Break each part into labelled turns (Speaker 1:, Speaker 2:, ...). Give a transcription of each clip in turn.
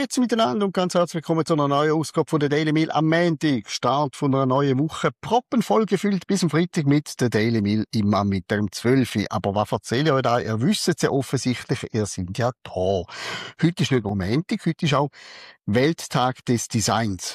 Speaker 1: Grüezi miteinander und ganz herzlich willkommen zu einer neuen Ausgabe von der Daily Mail am Montag. Start von einer neuen Woche. Proppenvoll gefüllt bis am Freitag mit der Daily Mail immer am Mittag um 12 Uhr. Aber was erzähle ich euch da? Ihr wisst es ja offensichtlich, ihr seid ja da. Heute ist nicht nur Montag, heute ist auch Welttag des Designs.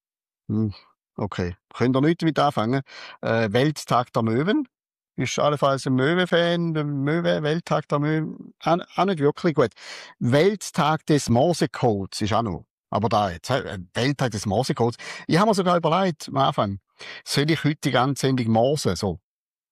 Speaker 1: Okay, könnt ihr nicht damit anfangen. Welttag der Möwen. Ist allenfalls ein Möwe-Fan, Welttag der Möwen, auch nicht wirklich gut. Welttag des Morsecodes ist auch noch. Aber da jetzt, Welttag des Morsecodes. Ich habe mir sogar überlegt, am Anfang, soll ich heute die ganze Sendung morsen, so?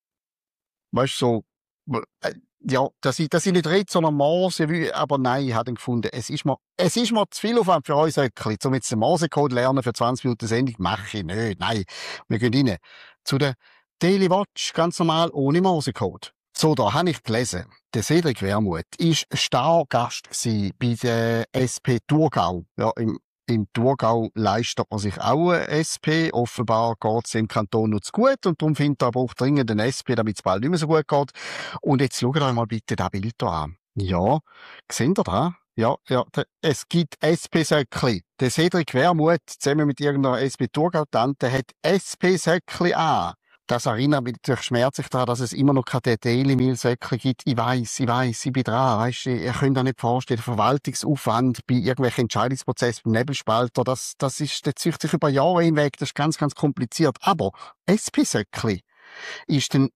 Speaker 1: Weißt du, so, ja, dass ich nicht rede, sondern morse, aber nein, ich habe dann gefunden, es ist mir zu viel Aufwand für uns Höckli. Um jetzt den Morsecode lernen für 20 Minuten Sendung, mache ich nicht, nein. Wir gehen rein zu der Daily Watch, ganz normal, ohne Morsecode. So, da habe ich gelesen. Der Cedric Wermuth ist Stargast bei der SP Thurgau. Ja, im Thurgau leistet man sich auch eine SP. Offenbar geht es im Kanton noch zu gut und darum findet er aber auch dringend eine SP, damit es bald nicht mehr so gut geht. Und jetzt schaut euch mal bitte das Bild hier an. Ja, seht ihr da? Ja, es gibt SP-Söckli. Der Cedric Wermuth zusammen mit irgendeiner SP-Thurgau-Tante hat SP-Söckli an. Das erinnert mich natürlich schmerzlich daran, dass es immer noch keine Daily Meal-Säckchen gibt. Ich weiss, ich bin dran. Weisst du, ihr könnt euch nicht vorstellen, der Verwaltungsaufwand bei irgendwelchen Entscheidungsprozessen beim Nebelspalter, das zieht sich über Jahre hinweg, das ist ganz, ganz kompliziert. Aber SP-Säckchen, ist das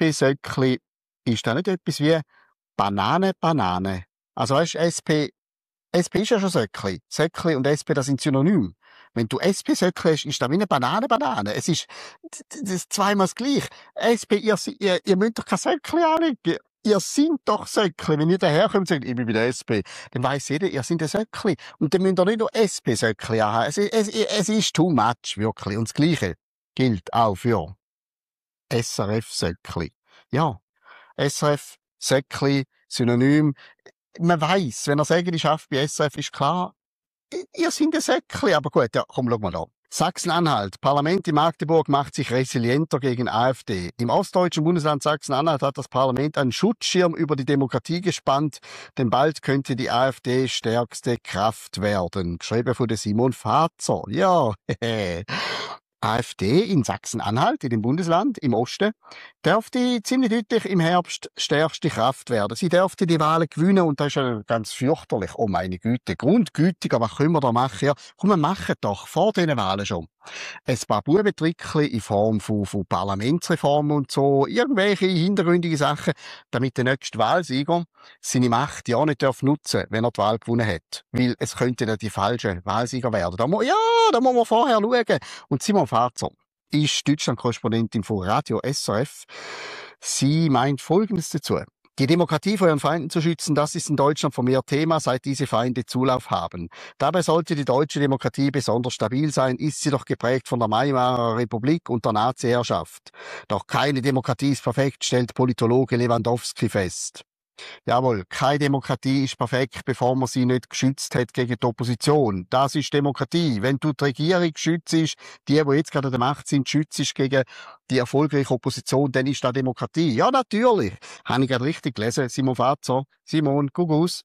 Speaker 1: nicht etwas wie Banane? Also weisst du, SP ist ja schon Söckli. Söckli und SP, das sind Synonym. Wenn du SP-Söckli hast, ist das wie eine Banane. Es ist zweimal das Gleiche. SP, ihr müsst doch kein Söckli anlegen. Ihr seid doch Söckli. Wenn ihr daherkommt und sagt, ich bin bei der SP, dann weiss jeder, ihr seid ein Söckli. Und dann müsst ihr nicht nur SP-Söckli haben. Es ist too much, wirklich. Und das Gleiche gilt auch für SRF-Söckli. Ja, SRF-Söckli, Synonym. Man weiss, wenn er Säge schafft bei SRF, ist klar, ihr seid ein Säckli, aber gut, ja, komm, schau mal da. Sachsen-Anhalt. Parlament in Magdeburg macht sich resilienter gegen AfD. Im ostdeutschen Bundesland Sachsen-Anhalt hat das Parlament einen Schutzschirm über die Demokratie gespannt, denn bald könnte die AfD stärkste Kraft werden. Geschrieben von der Simon Fazer. Ja, AfD in Sachsen-Anhalt, in dem Bundesland, im Osten, dürfte ziemlich deutlich im Herbst stärkste Kraft werden. Sie dürfte die Wahlen gewinnen und das ist ja ganz fürchterlich. Oh meine Güte, grundgütiger, was können wir da machen? Ja, komm, wir machen doch vor diesen Wahlen schon ein paar Bubentrickchen in Form von Parlamentsreformen und so, irgendwelche hintergründige Sachen, damit der nächste Wahlsieger seine Macht ja nicht nutzen darf, wenn er die Wahl gewonnen hat. Weil es könnten ja die falschen Wahlsieger werden. Da muss man vorher schauen. Und Simon Fazer ist Deutschland-Korrespondentin von Radio SRF. Sie meint Folgendes dazu. Die Demokratie vor ihren Feinden zu schützen, das ist in Deutschland vermehrt Thema, seit diese Feinde Zulauf haben. Dabei sollte die deutsche Demokratie besonders stabil sein, ist sie doch geprägt von der Weimarer Republik und der Nazi-Herrschaft. Doch keine Demokratie ist perfekt, stellt Politologe Lewandowski fest. Jawohl, keine Demokratie ist perfekt, bevor man sie nicht geschützt hat gegen die Opposition. Das ist Demokratie. Wenn du die Regierung schützt, die jetzt gerade an der Macht sind, schützt gegen die erfolgreiche Opposition, dann ist das Demokratie. Ja, natürlich. Habe ich gerade richtig gelesen. Simon Fazer. Simon, Gugus.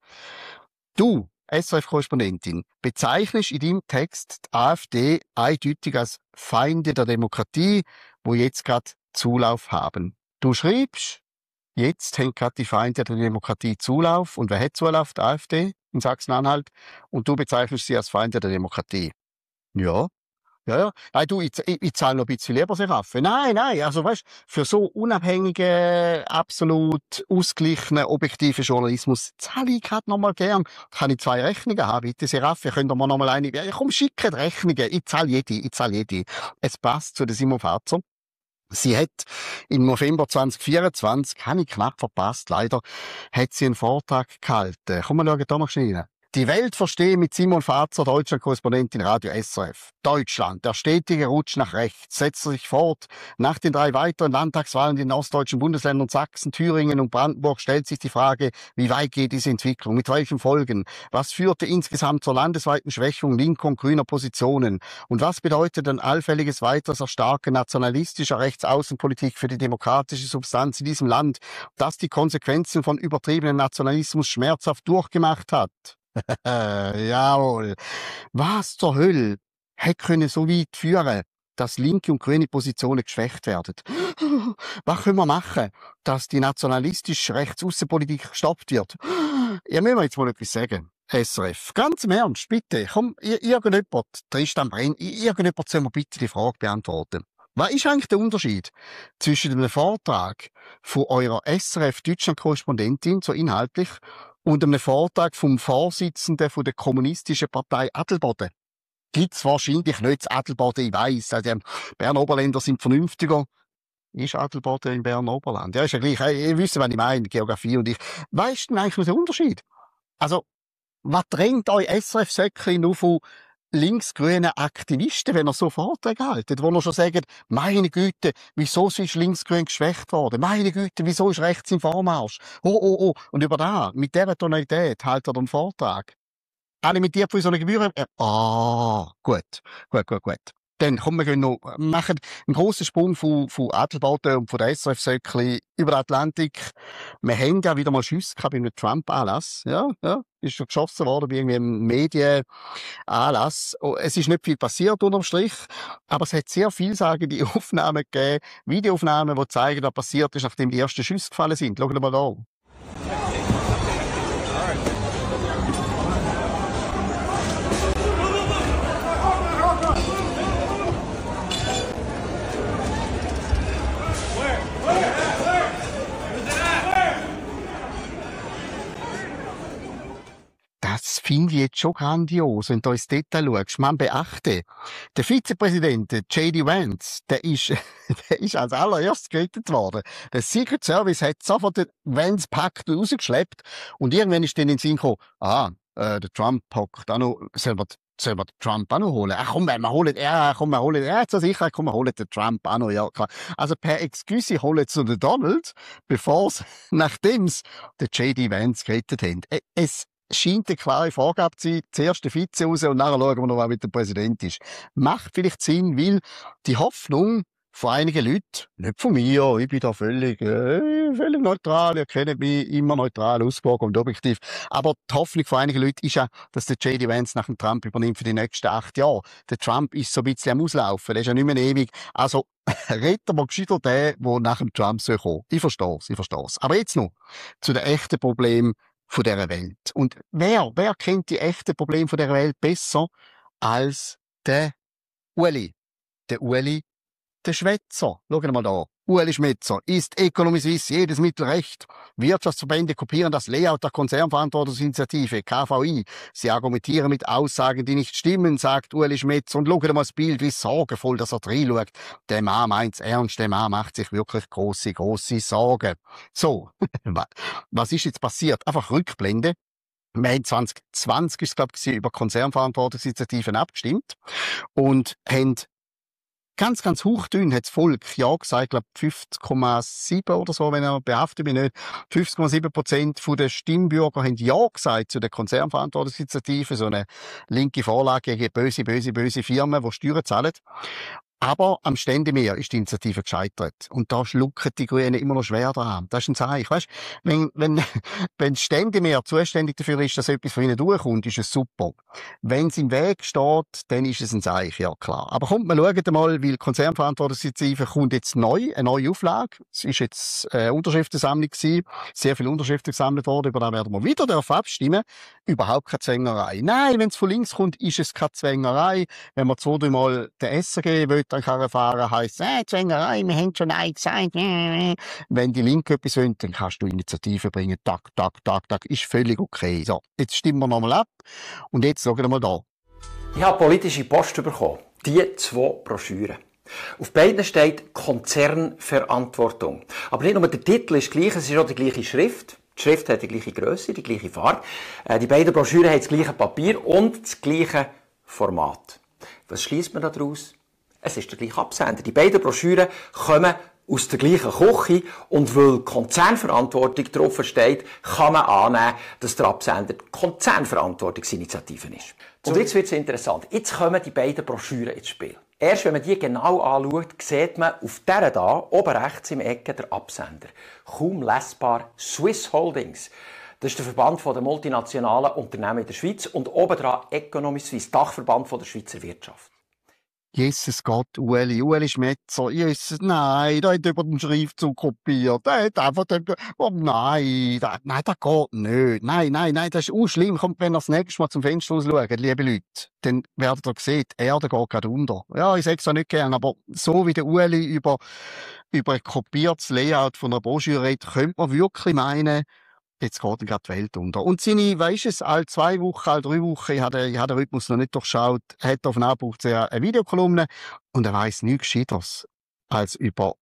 Speaker 1: Du, SRF-Korrespondentin, bezeichnest in deinem Text die AfD eindeutig als Feinde der Demokratie, wo jetzt gerade Zulauf haben. Du schreibst, jetzt haben gerade die Feinde der Demokratie Zulauf. Und wer hat Zulauf? Die AfD in Sachsen-Anhalt. Und du bezeichnest sie als Feinde der Demokratie. Ja. Nein, du, ich zahle noch ein bisschen lieber Seraffe. Nein, also weißt, für so unabhängigen, absolut ausgeglichenen, objektiven Journalismus zahle ich gerade noch mal gern. Kann ich 2 Rechnungen haben, bitte Seraffe, könnt ihr mir noch mal eine, ja, komm, schickt die Rechnungen, ich zahle jede. Es passt zu der Simon Fazer. Sie hat im November 2024, habe ich knapp verpasst, leider, hat sie einen Vortrag gehalten. Komm, wir schauen da mal schnell rein. Die Welt verstehen mit Simon Fazer, Deutschland-Korrespondentin Radio SRF. Deutschland, der stetige Rutsch nach rechts, setzt sich fort. Nach den 3 weiteren Landtagswahlen in den ostdeutschen Bundesländern Sachsen, Thüringen und Brandenburg stellt sich die Frage, wie weit geht diese Entwicklung, mit welchen Folgen? Was führte insgesamt zur landesweiten Schwächung linker und grüner Positionen? Und was bedeutet ein allfälliges weiteres Erstarken nationalistischer Rechtsaußenpolitik für die demokratische Substanz in diesem Land, das die Konsequenzen von übertriebenen Nationalismus schmerzhaft durchgemacht hat? Jawohl. Was zur Hölle hätte können so weit führen, dass linke und grüne Positionen geschwächt werden? Was können wir machen, dass die nationalistische Rechtsaußenpolitik gestoppt wird? Ihr müsst mir jetzt mal etwas sagen. SRF, ganz im Ernst, bitte, komm, irgendjemand, Tristan Brenn, irgendjemand soll mir bitte die Frage beantworten. Was ist eigentlich der Unterschied zwischen einem Vortrag von eurer SRF-Deutschland-Korrespondentin, so inhaltlich, und einem Vortrag vom Vorsitzenden von der Kommunistischen Partei Adelboden? Gibt's wahrscheinlich nicht in Adelboden, ich weiss. Also, die Berner Oberländer sind vernünftiger. Ist Adelboden im Berner Oberland? Ja, ist ja gleich. Ihr wisst, was ich meine, Geografie und ich. Was ist denn eigentlich noch der Unterschied? Also, was drängt euch SRF-Söckchen nur von linksgrünen Aktivisten, wenn ihr so Vorträge haltet, wo ihr schon sagt, meine Güte, wieso ist linksgrün geschwächt worden? Meine Güte, wieso ist rechts im Vormarsch? Oh, oh, oh. Und über da, mit dieser Tonalität haltet ihr einen Vortrag. Alimentiert von so einer Gebühr. Gut. Gut, gut, gut. Dann kommen wir noch, machen einen grossen Sprung von Adelboden und von der SRF-Söckli über den Atlantik. Wir haben ja wieder mal Schüsse gehabt bei einem Trump-Anlass. Ja, ja. Ist schon geschossen worden bei irgendwie einem Medienanlass. Oh, es ist nicht viel passiert unterm Strich, aber es hat sehr vielsagende Aufnahmen gegeben, Videoaufnahmen, die zeigen, was passiert ist, nachdem die ersten Schüsse gefallen sind. Schaut mal da. Das finde ich jetzt schon grandios, wenn du ins Detail schaust. Man beachte, der Vizepräsident, der J.D. Vance, der ist, der ist als allererstes gerettet worden. Der Secret Service hat sofort den Vance gepackt und rausgeschleppt. Und irgendwann ist dann in den Sinn gekommen, der Trump hockt auch noch, sollen wir den Trump auch noch holen? Ach komm, wir holen, zur Sicherheit, komm, wir holen den Trump auch noch, ja, klar. Also per Excuse holen sie den Donald, nachdem sie den J.D. Vance gerettet haben. Es scheint eine klare Vorgabe zu sein, zuerst der Vize raus und nachher schauen wir noch, was mit dem Präsident ist. Macht vielleicht Sinn, weil die Hoffnung von einigen Leuten, nicht von mir, ich bin da völlig neutral, ihr kennt mich, immer neutral, ausgewogen und objektiv, aber die Hoffnung von einigen Leuten ist ja, dass der J.D. Vance nach dem Trump übernimmt für die nächsten 8 Jahre. Der Trump ist so ein bisschen am Auslaufen, der ist ja nicht mehr ewig, also retten wir gescheiter den, der nach dem Trump soll kommen. Ich versteh's. Aber jetzt noch zu den echten Problemen von dieser Welt. Und wer kennt die echten Probleme von dieser Welt besser als der Ueli? Der Ueli, der Schwätzer. Schauen mal da. Ueli Schmetzer. Ist Economy Suisse jedes Mittel recht? Wirtschaftsverbände kopieren das Layout der Konzernverantwortungsinitiative, KVI. Sie argumentieren mit Aussagen, die nicht stimmen, sagt Ueli Schmetzer. Und schauen mal das Bild, wie sorgenvoll, dass er reinschaut. Der Mann meint's ernst, der Mann macht sich wirklich grosse Sorgen. So, was ist jetzt passiert? Einfach Rückblende. Wir haben 2020 ist, glaube ich, über Konzernverantwortungsinitiativen abgestimmt und haben ganz, ganz hochdünn hat das Volk ja gesagt, ich glaube 50,7 oder so, wenn er behaftet mich nicht. 50,7% der Stimmbürger haben ja gesagt zu der Konzernverantwortungsinitiative, so eine linke Vorlage gegen böse Firmen, die Steuern zahlen. Aber am Ständemeer ist die Initiative gescheitert. Und da schlucken die Grünen immer noch schwer dran. Das ist ein Zeichen. Weißt, wenn das Ständemeer zuständig dafür ist, dass etwas von ihnen durchkommt, ist es super. Wenn es im Weg steht, dann ist es ein Zeichen, ja klar. Aber kommt, wir schauen mal, weil die Konzernverantwortungsinitiative kommt jetzt neu, eine neue Auflage. Es ist jetzt eine Unterschriftensammlung gewesen. Sehr viele Unterschriften gesammelt worden. Über das werden wir wieder abstimmen. Überhaupt keine Zwängerei. Nein, wenn es von links kommt, ist es keine Zwängerei. Wenn man 2-3 Mal den SRG will, dann kann er fahren, heisst, Zwängerei, wir haben schon Nein gesagt. Wenn die Linke etwas wollen, dann kannst du Initiativen bringen. Tak. Ist völlig okay. So, jetzt stimmen wir nochmal ab. Und jetzt schauen wir mal da.
Speaker 2: Ich habe politische Post bekommen. Die 2 Broschüren. Auf beiden steht Konzernverantwortung. Aber nicht nur der Titel ist gleich, es ist auch die gleiche Schrift. Die Schrift hat die gleiche Größe, die gleiche Farbe. Die beiden Broschüren haben das gleiche Papier und das gleiche Format. Was schließt man daraus? Es ist der gleiche Absender. Die beiden Broschüren kommen aus der gleichen Küche und weil Konzernverantwortung drauf steht, kann man annehmen, dass der Absender die Konzernverantwortungsinitiative ist. Und jetzt wird es interessant. Jetzt kommen die beiden Broschüren ins Spiel. Erst wenn man die genau anschaut, sieht man auf dieser da, oben rechts im Ecke, der Absender. Kaum lesbar Swiss Holdings. Das ist der Verband der multinationalen Unternehmen in der Schweiz und obendran Economy Suisse, Dachverband der Schweizer Wirtschaft.
Speaker 1: Jesus Gott, Ueli Schmetzer, Jesus, nein, der hat über den Schriftzug kopiert, der hat einfach, oh nein, das geht nicht, nein, das ist schlimm, kommt, wenn ihr das nächste Mal zum Fenster schaut, liebe Leute, dann werdet ihr sehen, die Erde geht gerade unter. Ja, ich sag's ja nicht gern, aber so wie der Ueli über ein kopiertes Layout von einer Broschüre redet, könnte man wirklich meinen, jetzt geht ihm gerade die Welt unter. Und seine, weisst es, alle 2 Wochen, alle 3 Wochen, ich habe den Rhythmus noch nicht durchschaut, hat auf Nachbucht eine Videokolumne und er weiss nichts Gescheiteres, als über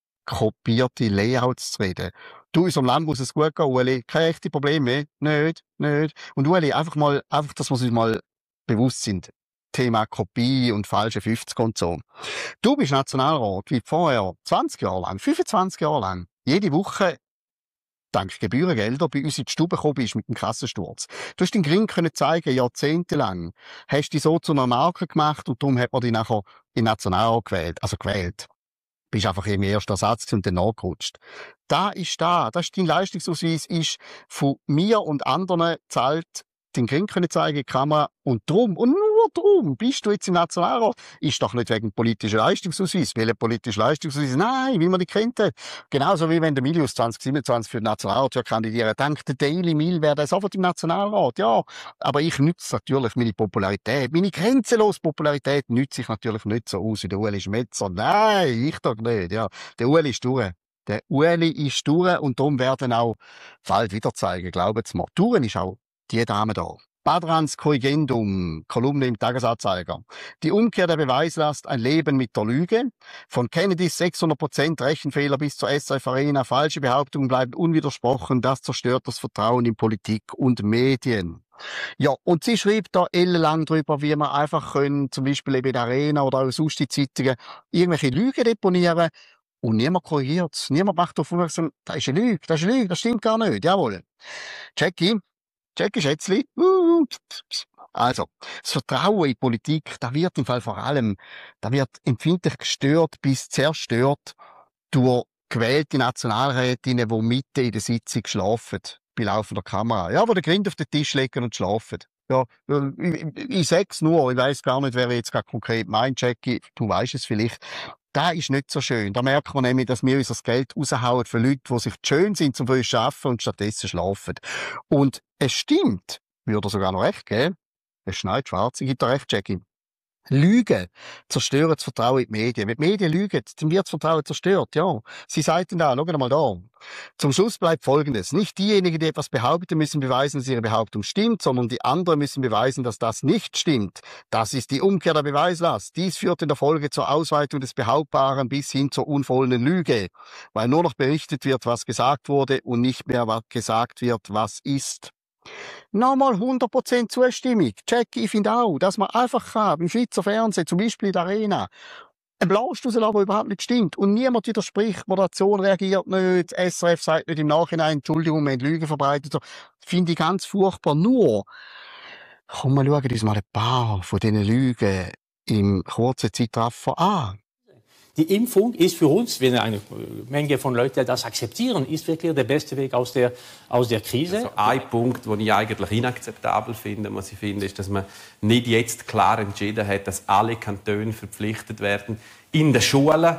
Speaker 1: kopierte Layouts zu reden. Du, in unserem Land muss es gut gehen, Ueli. Keine echten Probleme mehr. Nicht. Und Ueli, einfach, dass wir uns mal bewusst sind. Thema Kopie und falsche 50 und so. Du bist Nationalrat, wie vorher, 20 Jahre lang, 25 Jahre lang. Jede Woche dank Gebührengelder bei uns in die Stube gekommen bist mit dem Kassensturz. Du hast den Gring können zeigen, jahrzehntelang. Hast dich so zu einer Marke gemacht und darum hat man dich nachher in Nationalrat gewählt. Also gewählt. Bist einfach im ersten Ersatz und dann nachgerutscht. Das ist dein Leistungsausweis, ist von mir und anderen zahlt, den Gring können zeigen, die Kamera, und drum, und nur drum, bist du jetzt im Nationalrat. Ist doch nicht wegen politischen Leistungsausweis. Welcher politische Leistungsausweis? Nein, wie man die kennt. Genauso wie wenn der Milius 2027 für den Nationalrat kandidieren. Denkt der Daily Mail wäre sofort im Nationalrat. Ja, aber ich nütze natürlich meine Popularität. Meine grenzenlose Popularität nütze ich natürlich nicht so aus wie der Ueli Schmetzer. Nein, ich doch nicht. Ja, der Ueli ist durch. Der Ueli ist durch und darum werden auch bald wieder zeigen, glaubt's mir. Durch ist auch die Dame da. Badrans Corrigendum, Kolumne im Tagesanzeiger. Die Umkehr der Beweislast, ein Leben mit der Lüge. Von Kennedys 600% Rechenfehler bis zur SRF Arena. Falsche Behauptungen bleiben unwidersprochen. Das zerstört das Vertrauen in Politik und Medien. Ja, und sie schreibt da ellenlang drüber, wie man einfach können, zum Beispiel eben in der Arena oder auch sonst in Zeitungen, irgendwelche Lügen deponieren. Und niemand korrigiert's. Niemand macht darauf aufmerksam, das ist eine Lüge, das stimmt gar nicht. Jawohl. Jackie Schätzli. Also, das Vertrauen in Politik, da wird im Fall vor allem, da wird empfindlich gestört bis zerstört durch gewählte Nationalrätinnen, die mitten in der Sitzung schlafen, bei laufender Kamera. Ja, wo den Grind auf den Tisch legen und schlafen. Ja, ich sag's nur, ich weiss gar nicht, wer jetzt gerade konkret meint, Jackie, du weisst es vielleicht. Das ist nicht so schön. Da merkt man nämlich, dass wir unser Geld raushauen für Leute, die sich schön sind, zum früh arbeiten und stattdessen schlafen. Und es stimmt, würde sogar noch recht geben. Es schneit schwarz, ich gebe dir recht, Jackie. Lügen zerstören das Vertrauen in die Medien. Wenn die Medien lügen, dann wird das Vertrauen zerstört, ja. Sie sagten da, schau mal da. Zum Schluss bleibt Folgendes. Nicht diejenigen, die etwas behaupten, müssen beweisen, dass ihre Behauptung stimmt, sondern die anderen müssen beweisen, dass das nicht stimmt. Das ist die Umkehr der Beweislast. Dies führt in der Folge zur Ausweitung des Behauptbaren bis hin zur unvollenden Lüge, weil nur noch berichtet wird, was gesagt wurde und nicht mehr gesagt wird, was ist. Nochmal 100% Zustimmung. Jackie, ich finde auch, dass man einfach beim Schweizer Fernsehen, zum Beispiel in der Arena, einen Blast rauslassen, der überhaupt nicht stimmt. Und niemand widerspricht, die Moderation reagiert nicht, das SRF sagt nicht im Nachhinein, Entschuldigung, wir haben Lügen verbreitet. Finde ich ganz furchtbar. Nur, komm, wir schauen uns mal ein paar von diesen Lügen im kurzen Zeitraffer an.
Speaker 3: Die Impfung ist für uns, wenn eine Menge von Leuten das akzeptieren, ist wirklich der beste Weg aus der Krise.
Speaker 4: Also ein Punkt, den ich eigentlich inakzeptabel finde, muss ich finden, ist, dass man nicht jetzt klar entschieden hat, dass alle Kantone verpflichtet werden, in den Schulen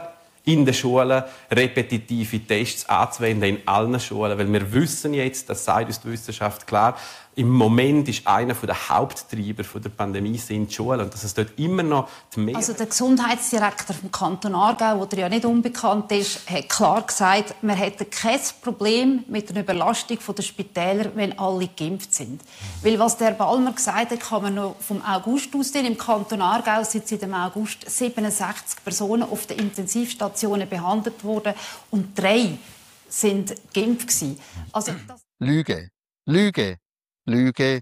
Speaker 4: repetitive Tests anzuwenden, in allen Schulen. Weil wir wissen jetzt, das sagt uns die Wissenschaft klar, im Moment ist einer der Haupttreiber der Pandemie sind die Schulen. Und dass es dort immer noch die Mehrheit...
Speaker 5: Also der Gesundheitsdirektor vom Kanton Aargau, der ja nicht unbekannt ist, hat klar gesagt, wir hätten kein Problem mit der Überlastung der Spitäler, wenn alle geimpft sind. Weil was der Balmer gesagt hat, kann man noch vom August ausgehen. Im Kanton Aargau sind seit dem August 67 Personen auf den Intensivstationen behandelt worden und 3 sind geimpft gewesen. Also
Speaker 1: Lüge. Lüge.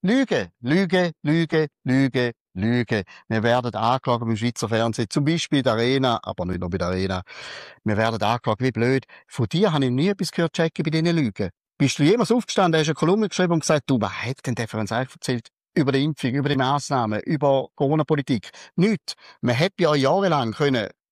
Speaker 1: Wir werden angeklagt beim Schweizer Fernsehen, zum Beispiel bei der Arena, aber nicht nur bei der Arena. Wir werden angeklagt, wie blöd. Von dir habe ich nie etwas gehört, Jackie, bei diesen Lügen. Bist du jemals aufgestanden, hast eine Kolumne geschrieben und gesagt, du, was hat denn der für uns eigentlich erzählt? Über die Impfung, über die Massnahmen, über Corona-Politik. Nichts. Man hätte ja jahrelang können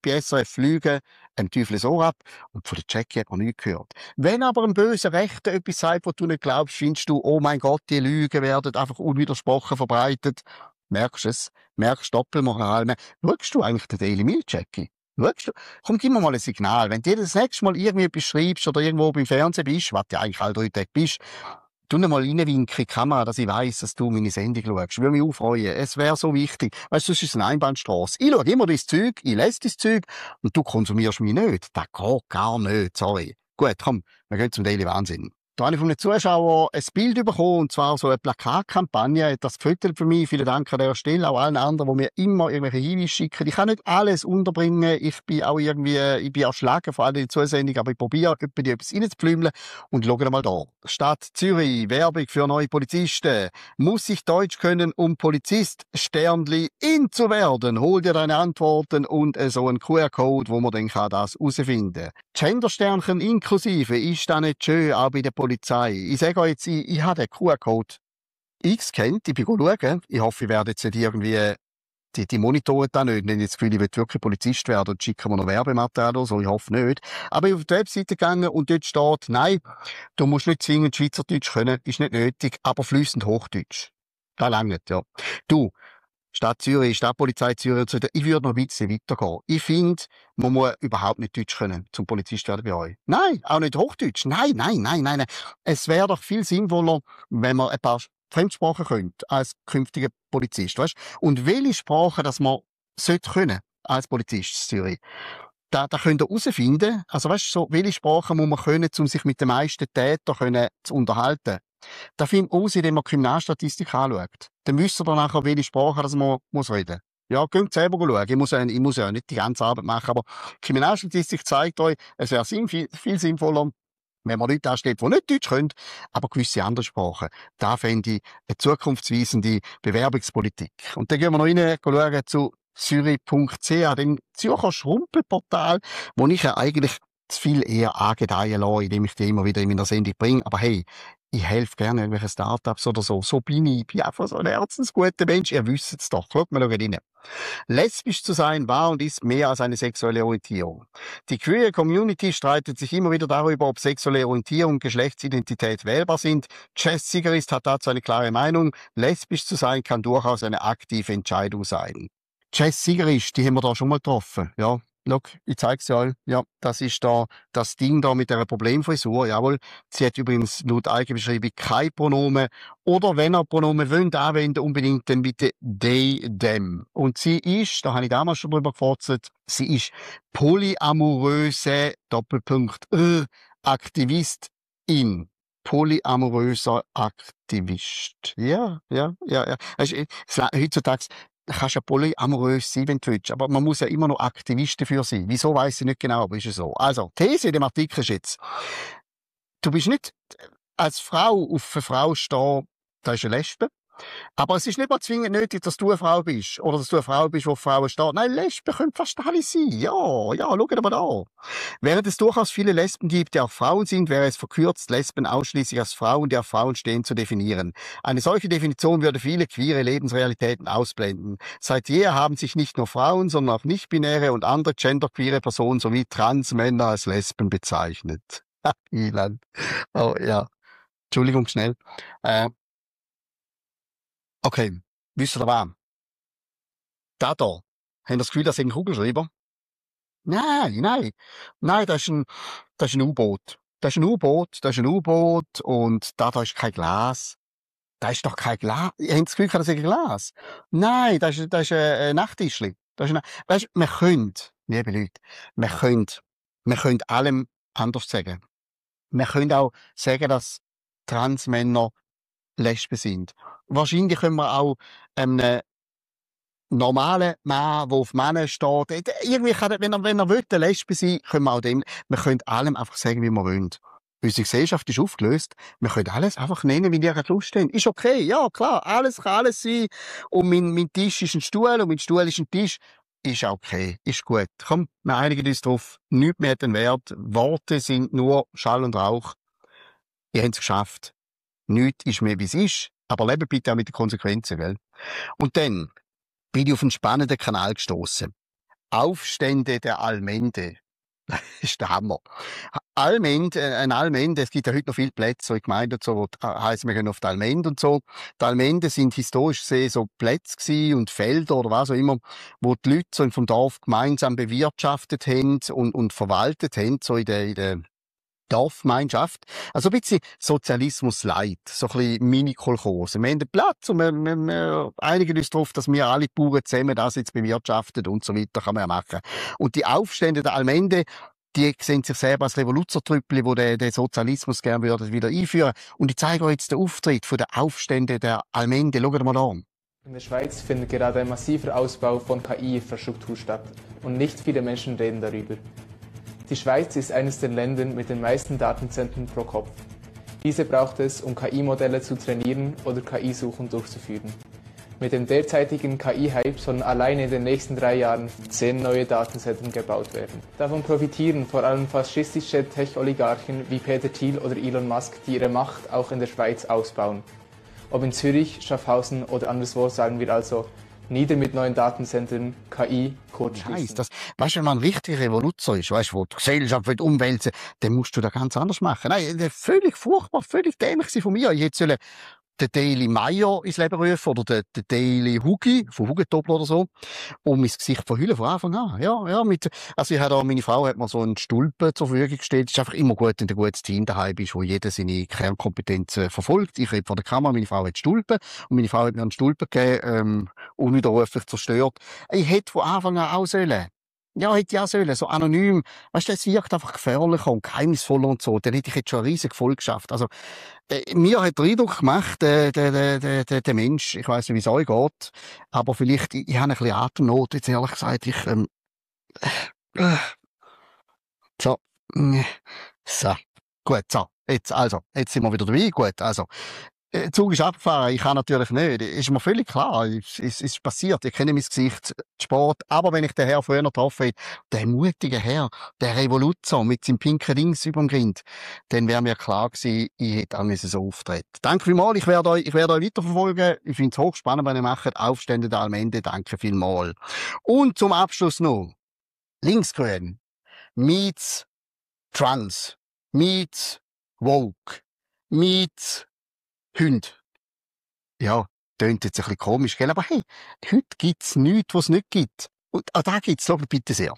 Speaker 1: bei SRF Lügen ein Teufel ins Ohr ab und von der Jackie hat man nichts gehört. Wenn aber ein böser Rechter etwas sagt, was du nicht glaubst, findest du, oh mein Gott, die Lügen werden einfach unwidersprochen verbreitet. Merkst du es? Merkst Doppelmoral? Schaust du eigentlich den Daily Mail, Jackie? Schaust du? Komm, gib mir mal ein Signal. Wenn du das nächste Mal irgendwie beschreibst oder irgendwo beim Fernsehen bist, was du eigentlich alle 3 Tage bist, tu mal reinwinken in die Kamera, dass ich weiss, dass du meine Sendung schaust. Würde mich auch freuen. Es wäre so wichtig. Weißt du, sonst ist es eine Einbahnstrasse. Ich schaue immer dein Zeug, ich lese dein Zeug und du konsumierst mich nicht. Das geht gar nicht, sorry. Gut, komm, wir gehen zum Daily Wahnsinn. Da habe ich von einem Zuschauer ein Bild bekommen, und zwar so eine Plakatkampagne. Er hat das gefüttert für mich. Vielen Dank an der Stelle. Auch allen anderen, die mir immer irgendwelche Hinweise schicken. Ich kann nicht alles unterbringen. Ich bin auch ich bin erschlagen vor allem in der Zusendung, aber ich probiere, etwas reinzupflümmeln. Und schau mal da. Stadt Zürich, Werbung für neue Polizisten. Muss ich Deutsch können, um Polizist Sternli in zu werden? Hol dir deine Antworten und so einen QR-Code, wo man dann das herausfinden kann. Gendersternchen inklusive. Ist das nicht schön, auch bei der Polizei? Ich sage euch jetzt, ich habe den QR-Code eingescannt, ich bin schauen. Ich hoffe, ich werde jetzt nicht irgendwie, die monitoren da nicht. Wenn ich das Gefühl, ich will wirklich Polizist werden und schicken mir noch Werbematerial oder so, ich hoffe nicht. Aber ich bin auf die Webseite gegangen und dort steht, nein, du musst nicht zwingend Schweizerdeutsch können, ist nicht nötig, aber fließend Hochdeutsch. Das langt, ja. Du, Stadt Zürich, Stadtpolizei Zürich, ich würde noch ein bisschen weitergehen. Ich finde, man muss überhaupt nicht Deutsch können, zum Polizist werden bei euch. Nein, auch nicht Hochdeutsch. Nein. Es wäre doch viel sinnvoller, wenn man ein paar Fremdsprachen könnte, als künftiger Polizist, weißt? Und welche Sprache, dass man sollte können, als Polizist in Zürich. Da könnt ihr herausfinden, also weißt, so, welche Sprachen muss man können, um sich mit den meisten Tätern zu unterhalten. Da findet man aus, indem man Kriminalstatistik anschaut. Dann wisst ihr dann nachher, welche Sprache das man muss reden. Ja, geht selber schauen. Ich muss ja nicht die ganze Arbeit machen, aber Kriminalstatistik zeigt euch, es wäre viel sinnvoller, wenn man Leute anstellt, die nicht Deutsch können, aber gewisse andere Sprachen. Da fände ich eine zukunftsweisende Bewerbungspolitik. Und dann gehen wir noch rein, schauen zu zürich.ch, dem Zürcher Schrumpelportal, wo ich ja eigentlich zu viel eher angedeihen lasse, indem ich die immer wieder in meiner Sendung bringe. Aber hey, ich helfe gerne irgendwelchen Startups oder so. So bin ich. Ich bin einfach so ein herzensguter Mensch. Ihr wisst es doch. Schaut mal rein. Lesbisch zu sein war und ist mehr als eine sexuelle Orientierung. Die queer Community streitet sich immer wieder darüber, ob sexuelle Orientierung und Geschlechtsidentität wählbar sind. Jess Sigerist hat dazu eine klare Meinung. Lesbisch zu sein kann durchaus eine aktive Entscheidung sein. Jess Sigerist, die haben wir da schon mal getroffen. Ja. Schau, ich zeig's dir euch. Ja, das ist da das Ding da mit der Problemfrisur. Jawohl. Sie hat übrigens laut Eigenbeschreibung kein Pronomen. Oder wenn ihr Pronomen wollt anwenden, unbedingt dann bitte they, them. Und sie ist, da habe ich damals schon drüber gefotzt, sie ist polyamoröse Doppelpunkt Aktivistin. Polyamoröser Aktivist. Ja. Heutzutage kannst ja polyamorös sein, wenn du willst. Aber man muss ja immer noch Aktivist dafür sein. Wieso weiss ich nicht genau, aber ist es so. Also, These in dem Artikel ist jetzt, du bist nicht als Frau auf eine Frau stehen, das ist eine Lesbe. Aber es ist nicht mal zwingend nötig, dass du eine Frau bist. Oder dass du eine Frau bist, die auf Frauen steht. Nein, Lesben können fast alle sein. Ja, schaut mal da. Während es durchaus viele Lesben gibt, die auch Frauen sind, wäre es verkürzt, Lesben ausschließlich als Frauen, die auf Frauen stehen, zu definieren. Eine solche Definition würde viele queere Lebensrealitäten ausblenden. Seit jeher haben sich nicht nur Frauen, sondern auch nicht-binäre und andere genderqueere Personen sowie Transmänner als Lesben bezeichnet. Ilan. Oh ja. Entschuldigung, schnell. Okay, wisst ihr was? Da. Habt ihr das Gefühl, das ist ein Kugelschreiber? Nein, das ist ein U-Boot. Das ist ein U-Boot und da ist kein Glas. Da ist doch kein Glas. Ihr habt das Gefühl, das ist ein Glas. Nein, das ist ein Nachttischli. Weißt, wir können, liebe Leute, wir können allem anders sagen. Wir können auch sagen, dass Transmänner Lesben sind. Wahrscheinlich können wir auch einem normalen Mann, der auf Männer steht, irgendwie kann, wenn er will, eine Lesbe sein, können wir auch dem, wir können allem einfach sagen, wie wir wollen. Unsere Gesellschaft ist aufgelöst. Wir können alles einfach nennen, wie wir Lust haben. Ist okay, ja, klar, alles kann alles sein. Und mein Tisch ist ein Stuhl und mein Stuhl ist ein Tisch. Ist okay, ist gut. Komm, wir einigen uns drauf. Nichts mehr hat den Wert. Worte sind nur Schall und Rauch. Ihr habt es geschafft. Nichts ist mehr, wie es ist. Aber lebe bitte auch mit den Konsequenzen, gell? Und dann bin ich auf einen spannenden Kanal gestoßen. Aufstände der Allmende. Das ist der Hammer. Ein Allmende, es gibt ja heute noch viele Plätze, so in Gemeinden und so, wo heissen, wir gehen auf die Allmende und so. Die Allmende sind historisch gesehen so Plätze gewesen und Felder oder was auch immer, wo die Leute so vom Dorf gemeinsam bewirtschaftet haben und verwaltet haben, so in der Dorfgemeinschaft. Also ein bisschen Sozialismus light, so ein bisschen Mini-Kolchose. Wir haben den Platz und wir einigen uns darauf, dass wir alle Bauern zusammen das jetzt bewirtschaften und so weiter kann man ja machen. Und die Aufstände der Allmende, die sehen sich selber als Revoluzertrüppel, die den Sozialismus gerne würden wieder einführen. Und ich zeige euch jetzt den Auftritt der Aufstände der Allmende. Schaut mal an.
Speaker 6: In der Schweiz findet gerade ein massiver Ausbau von KI-Infrastruktur statt und nicht viele Menschen reden darüber. Die Schweiz ist eines der Länder mit den meisten Datenzentren pro Kopf. Diese braucht es, um KI-Modelle zu trainieren oder KI-Suchen durchzuführen. Mit dem derzeitigen KI-Hype sollen alleine in den nächsten 3 Jahren 10 neue Datenzentren gebaut werden. Davon profitieren vor allem faschistische Tech-Oligarchen wie Peter Thiel oder Elon Musk, die ihre Macht auch in der Schweiz ausbauen. Ob in Zürich, Schaffhausen oder anderswo, sagen wir also, nieder mit neuen Datenzentren, KI, Code schließen.
Speaker 1: Nice. Weißt du, wenn man ein richtiger Revoluzer ist, weißt du, wo die Gesellschaft umwälzen will, dann musst du das ganz anders machen. Nein, völlig furchtbar, völlig dämlich von mir. Ich hätte den Daily Meier ins Leben rufen oder den Daily Hugi von Hugentobel oder so, um mein Gesicht verhüllen von Anfang an. Ja, also meine Frau hat mir so einen Stulpen zur Verfügung gestellt. Es ist einfach immer gut, wenn du ein gutes Team daheim bist, wo jeder seine Kernkompetenzen verfolgt. Ich rede vor der Kamera, meine Frau hat Stulpen und meine Frau hat mir einen Stulpen gegeben, unwiderruflich zerstört. Ich hätte von Anfang an auch sollen. Ja, hätte ich auch sollen, so anonym. Weißt du, es wirkt einfach gefährlicher und geheimnisvoller und so. Dann hätte ich jetzt schon eine riesige Folge geschafft. Also, mir hat der Eindruck gemacht, der Mensch, ich weiss nicht, wie es euch geht, aber vielleicht, ich habe ein bisschen Atemnot, jetzt ehrlich gesagt, so, so, gut, so, jetzt sind wir wieder dabei, gut, also, der Zug ist abgefahren, ich kann natürlich nicht. Ist mir völlig klar. Es ist passiert. Ich kenne mein Gesicht, Sport. Aber wenn ich den Herr früher getroffen hätte, der mutige Herr, der Revoluzer mit seinem pinken Dings über dem Grind, dann wäre mir klar gewesen, ich hätte auch so auftreten. Danke vielmals. Ich werde euch weiterverfolgen. Ich finde es hochspannend, wenn ihr macht. Aufstände der Allmende. Danke vielmals. Und zum Abschluss noch. Linksgrün meets Trans meets Woke meets Hund. Ja, tönt jetzt ein bisschen komisch, gell? Aber hey, heute gibt's nichts, was es nicht gibt. Und da gibt's, schaut bitte sehr.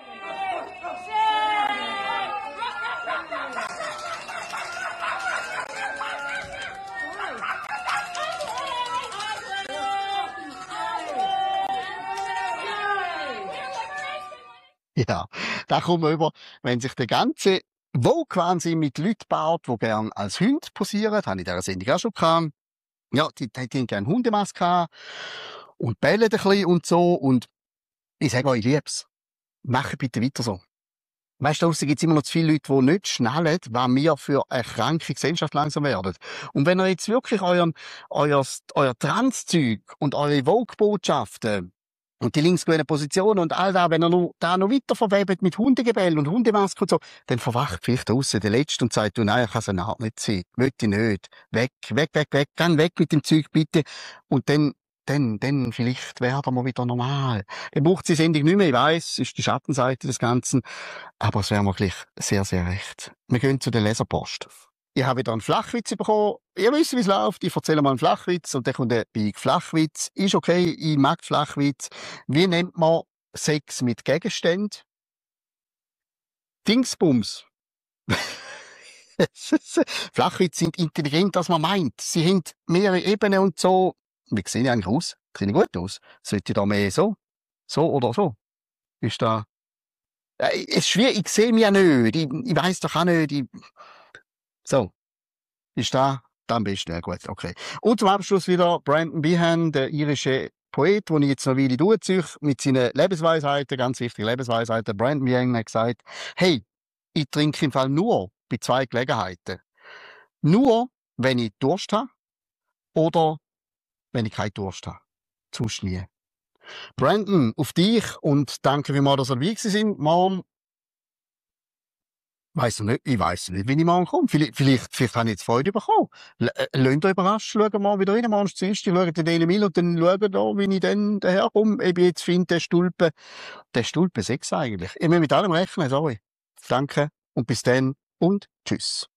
Speaker 1: Ja, da kommen wir über, wenn sich der ganze Woke-Wahnsinn mit Leuten baut, die gerne als Hunde posieren, das habe ich in dieser Sendung auch schon gehabt. Ja, die haben gerne Hundemaske und bellen ein bisschen und so. Und ich sage euch, ich lieb's. Macht bitte weiter so. Weißt du, draussen gibt's immer noch zu viele Leute, die nicht schnallen, was wir für eine kranke Gesellschaft langsam werden. Und wenn ihr jetzt wirklich euer Transzeug und eure Vogue-Botschaften und die linksgrünen Positionen und all das, wenn ihr da noch weiter verwebt mit Hundegebell und Hundemaske und so, dann verwacht vielleicht draussen der Letzte und sagt, du, nein, ich kann so eine Art nicht sein. Will ich nicht. Weg. Geh weg mit dem Zeug, bitte. Und dann vielleicht werden wir wieder normal. Ihr braucht die Sendung nicht mehr, ich weiss, ist die Schattenseite des Ganzen. Aber es wäre mir gleich sehr, sehr recht. Wir gehen zu der Leserpost. Ich habe wieder einen Flachwitz bekommen. Ihr wisst, wie es läuft. Ich erzähle mal einen Flachwitz und dann kommt ein Big Flachwitz. Ist okay, ich mag Flachwitz. Wie nennt man Sex mit Gegenständen? Dingsbums. Flachwitze sind intelligent, als man meint. Sie haben mehrere Ebenen und so. Wie sehen die eigentlich aus? Sehen die gut aus? Sollte ich da mehr so? So oder so? Ist da... Es ist schwierig, ich sehe mich ja nicht. Ich weiss doch auch nicht. So. Ist da am besten? Ja, gut, okay. Und zum Abschluss wieder Brandon Behan, der irische Poet, den ich jetzt noch eine Weile durchziehe, mit seinen Lebensweisheiten, ganz wichtige Lebensweisheiten. Brandon Behan hat gesagt, hey, ich trinke im Fall nur bei 2 Gelegenheiten. Nur, wenn ich Durst habe oder wenn ich keinen Durst habe. Sonst nie. Brandon, auf dich und danke vielmals, dass ihr dabei gewesen sind. Morgen Ich weiss nicht, wie ich morgen komme. Vielleicht habe ich jetzt Freude bekommen. Lasst euch überrascht, schauen wir mal wieder rein. Morgen ist Dienstag, schaut den Daily Mail und dann schauen wir da, wie ich dann daherkomme. Ich jetzt finde, der Stulpe 6 eigentlich. Ich muss mit allem rechnen, sorry. Danke und bis dann und tschüss.